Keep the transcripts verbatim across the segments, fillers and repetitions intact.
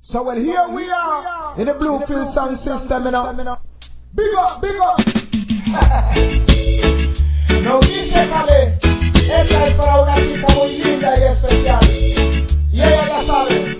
So well, here we are in the Bluefield sound system, you know. Big up, big up. No dice, Cale, esta es para una chica muy linda y especial. Y ella ya sabe.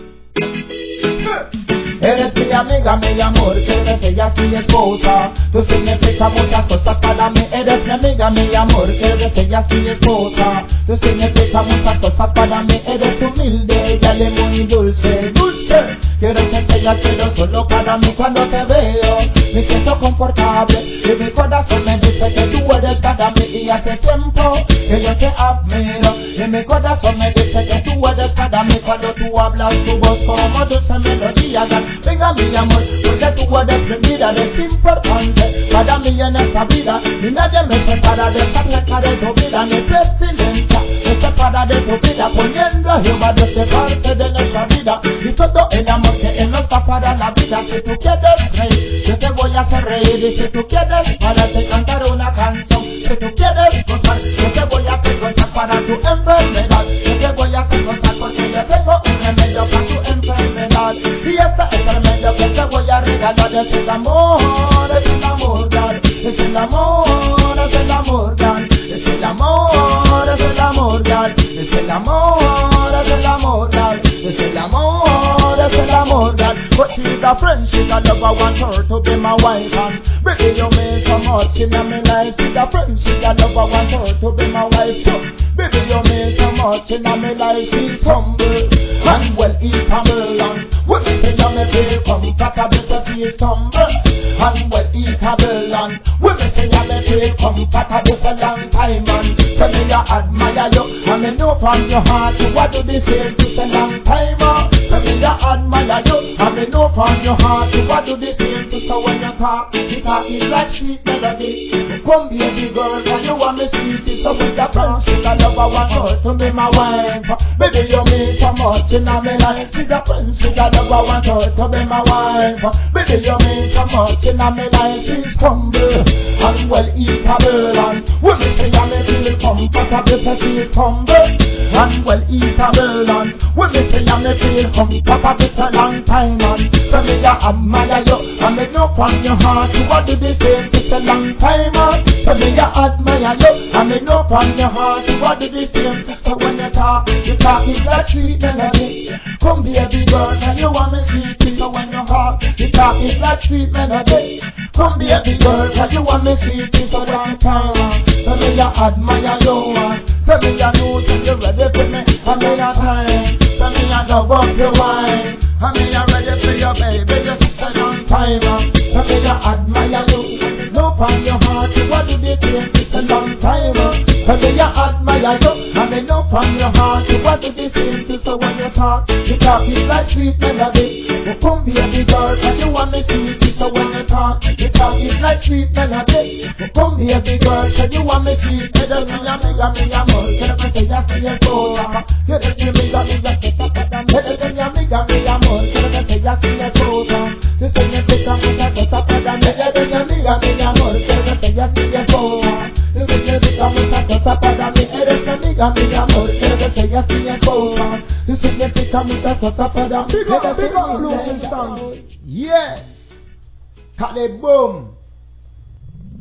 Eres mi amiga, mi amor, que eres ella es mi esposa. Tú significas muchas cosas para mí. Eres mi amiga, mi amor, que eres ella es mi esposa. Tú significas muchas cosas para mí. Eres humilde, ella es muy dulce, dulce. Quiero que seas pero solo para mí cuando te veo. Me siento confortable y mi corazón me dice que tú eres para mí. Y hace tiempo que yo te admiro y mi corazón me dice que tú eres para mí. Cuando tú hablas tu voz como dulce melodía. Venga mi amor, porque tú eres mi vida, eres importante para mí en esta vida. Ni nadie me separa de estar cerca de tu vida, ni pestilencia me separa de tu vida. Poniendo a Jehová desde parte de nuestra vida y todo el amor que Él nos da para la vida. Si tú quieres reír, yo te voy a hacer reír. Y si tú quieres para te cantar una canción, si tú quieres gozar, yo te voy a hacer gozar para tu enfermedad. Yo te voy a hacer gozar porque yo tengo un remedio para tu enfermedad. Y esta es el remedio que te voy a regalar. Es el amor, es el amor, God. Es el amor, es el amor, God. Es el amor, es el amor, God. Es el amor, es el amor, God. Es el amor, es el amor, God. But she's a friend, she's a lover, I want her to be my wife. And baby, you mean so much in my life. She's a friend, she's a lover, I want her to be my wife too. Baby, you mean so much in my life. She's humble and well eatable, and when me say you me feel comfortable, because she's humble and well eatable, and when me say you me feel comfortable for a long time. And so me I admire you, and me know from your heart you want to be same for a long time. So me I admire you, and me know from your heart you want to be same to. So when you talk, you talk is like sweet melody. Come baby girl, and you want me sweetie. So with your friends, she's a lover, want her to be my wife. Baby, you mean so much in my life. She's a friend, she's a lover, want her to be my wife. Baby, you mean so much in my life. She's humble and well eatable, and when me say I me feel comfortable, so she's humble and well eatable, and when me say I me feel comfortable for a long time. And so me I admire you, and me know from your heart you want to be same for a long time. And so me I admire you, and me know from your heart you want to be same. So when you talk, you talk is like sweet melody. Come baby girl, and you want me sweetie. So when you talk, you talk is like sweet melody. Come baby girl, and you want me sweetie. So when you talk, so me I admire you, and so me I know that you're ready for me. And me a time, so me I love up your wine. And me I ready for your baby, you sit a long time. So me I admire you, know from your heart you want to be same for a long time. So me I admire you, and me know from your heart you want to be same too. So when you talk, you talk is like sweet melody. Oh come baby girl, and you want me sweetie. So when you talk, you talk is like sweet melody. Oh come baby girl, and you want me sweetie. Eres mi amiga, mi amor, quiero que seas mi esposa. Eres mi amiga, mi esposa. Eres mi amiga, mi amor, quiero que seas mi esposa. Tú significas muchas cosas para mí. Eres mi amiga, mi amor, quiero que seas mi esposa. Tú significas muchas cosas para mí. Eres mi amiga, mi amor, quiero que seas mi esposa. Tú significas muchas cosas para mí. Big up, big up, Bluefield sound. Yes. Cut it, boom.